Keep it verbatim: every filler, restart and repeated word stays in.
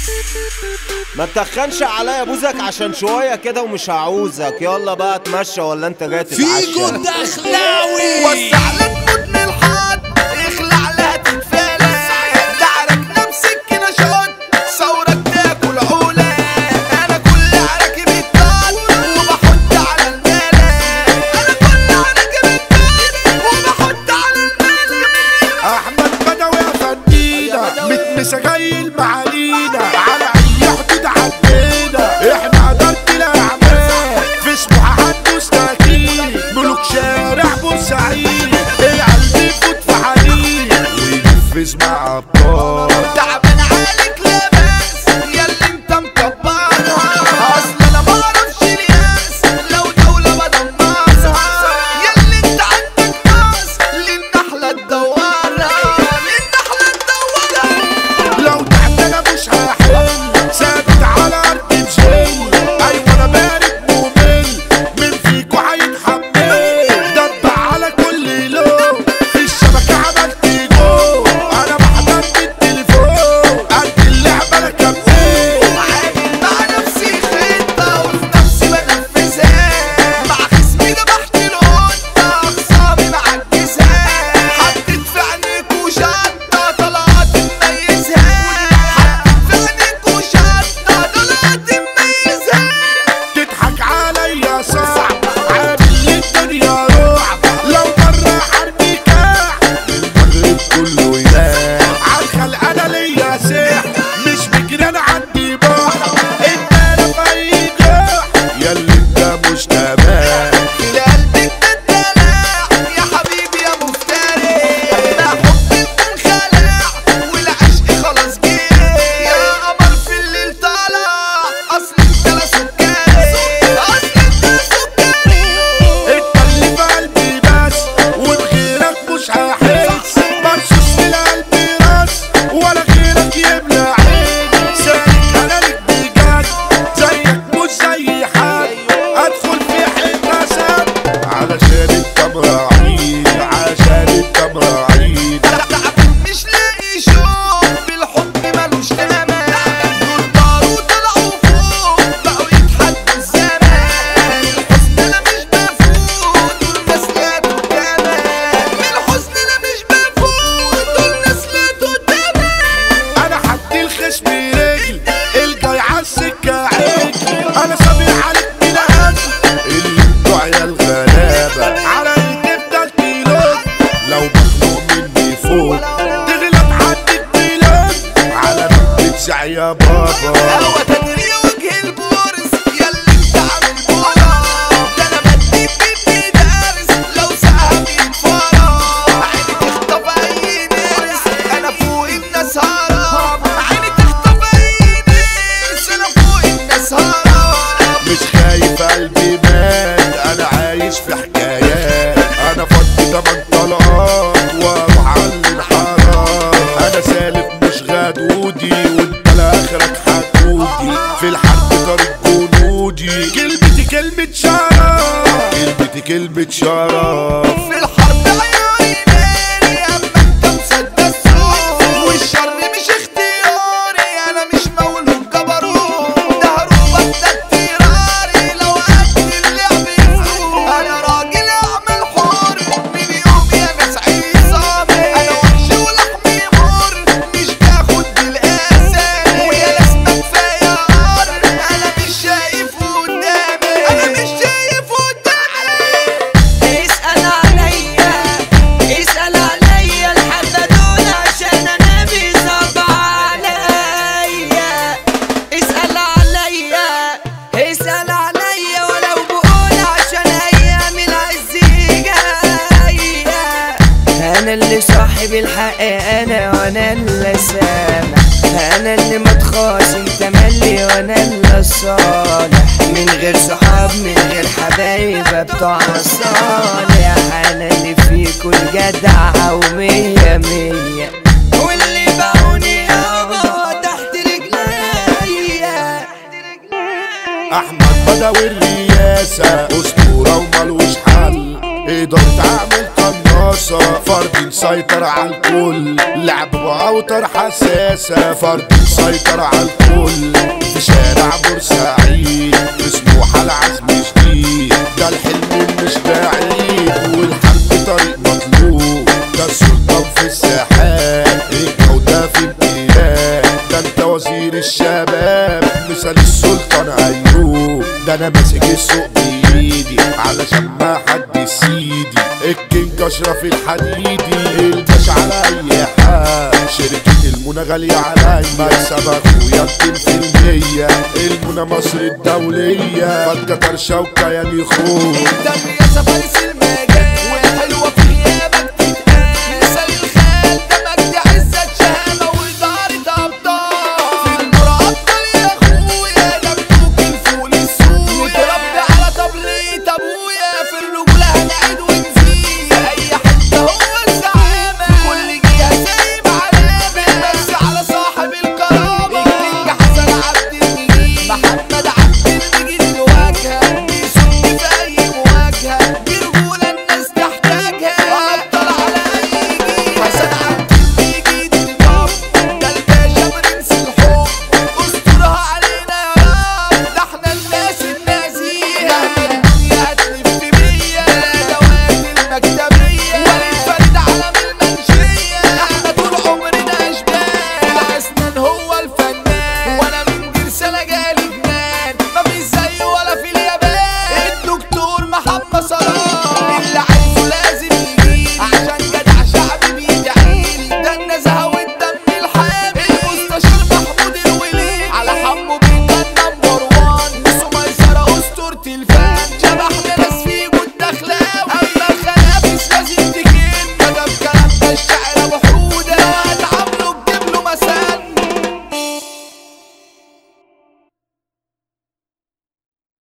ما تتخنش عليا بوزك عشان شوية كده ومش هعوزك. يلا بقى اتمشى ولا انت جاي تتعشى؟ فيجو الدخلاوي وسع لك مدن الحاد اخلع لها تتفالى دعرك نمسك كده شوت ثورك تاكل عولة. انا كل عراكب الطاد وبحط على الملا. انا كل عراكب الطاد وبحط على الملا. احمد بدوي يا فندينا متمسة جاي المعالينا على اي حدود عدينا. احنا قدرت الاعمال في سموحة حدوث تاكيد ملوك شارع بورسعيد. القلب يفوت في حديد وينفذ مع ابطال. تعبان عليك لاباس ياللي انت مكبرها. اصل انا معرفش الياس لو دولة بدمرها. ياللي انت عندك ناس للنحلة تدورها. للنحلة تدورها. لو تحت انا مش هحل ثابت على ارض بجل. ايوه انا بارد ممل من فيكو هيتحمل. دب على كل لون في الشبكة عملت جو. انا بحضر بالتليفون قد اللعبة انا كمل. وعامل مع نفسي خطة وفي نفسي بنفذها. مع خصمي دبحت القطة اخصامي معجزها. حطيت في عينيكوا شطة طلعت مميزها. حطيت في عينيكوا شطة طلعت مميزها. تضحك عليا صعب عامل الدنيا رعب. لو مرة حربي كاع المغرب كله ينام. عالخلق انا ليا سحر مش بجري انا عندي بحر. انت انا في اي جرح ياللي انت مش تمام. في قلبك الدلع يا حبيبي يا مفتري. اما حب الخلع والعشق خلاص جه. يا قمر في الليل طالع اصل انت لا سكري. اصل انت لا سكري. انت اللي في قلبي بس وبغيرك مش هحس. مرشوش في القلب راس ولا غيرك يملى عيني. سالك انا ليك بجد زيك مش زي حد. ادخل في حته سد علشان انت مراعيني. عشان انت مراعيني. تعبان مش لاقي شوق بالحب ملوش تمام. دول طاروا طلعوا فوق بقوا يتحدوا الزمان. الحزن انا مش بفوت دول ناس لاتوا تمام. الحزن انا مش بفوت دول ناس لاتوا تمام. انا حدي الخصم رجل الجاي عالسكه عجل. انا سامع عليك من اجل اللي انتوا عيال غلابه. على تفضل تلوج لو مخنوق مني فوق تغلط حدك بلاد. على ما بتسع يا بابا هو تدري وجه البورس ياللي انت عامل بورا. ده انا بديك بدي دارس لو ساعة بيتفرج. عيني تخطف اي ناس انا فوق الناس هرب. عيني تخطف اي ناس انا فوق الناس هرب. مش خايف قلبي مات. انا عايش في حكايات. انا فضي تمن طلقات واروح على الانحراف. انا سالك مش غدودي وانت لاخرك حدودي. في الحرب طريق جنودي. كلمتي كلمة شرف. كلمتي كلمة شرف. في الحرب عيوني ناري اما انت مسدس صوت. والشر مش اختياري انا مش مولود جبروت. ده هروبك ده اضطراري لو قد اللعب يفوت. انا راجل اعمل حر من يوم يا ناس عصامي. انا وحش ولحمي مر مش باخد بالقاسي. ويا لازمة كفاية قر انا مش شايف قدامي. انا مش شايف قدامي. اسأل عليا اسأل عليا الحددون عشان انا بيصعب عليا. اسأل عليا اسأل عليا ولو بقول عشان ايام العز جاية. انا اللي صاحب الحق انا وانا اللي سامع. انا اللي متخاصم تملي وانا اللي الصالح. من غير صحاب من غير حبايب بتوع الصالح. انا اللي فيكوا الجدع ومية مية. واللي باعوني يابا تحت رجليا. احمد بدوي الرياسة اسطورة وملوش حل. قدرت اعمل قناصة فرد مسيطر على الكل. لعب باوتر حساسة فرد مسيطر على الكل. مثل السلطان ايوب، ده انا ماسك السوق بايدي علشان ما حد سيدي، الكينج اشرف الحديدي، الباش على اي حال، شركة المنى غالية عليا، مكسب اخويا ميتين في المية، المنى مصر الدولية، فجة طرشة وكيان يخون الدم يا فارس المجال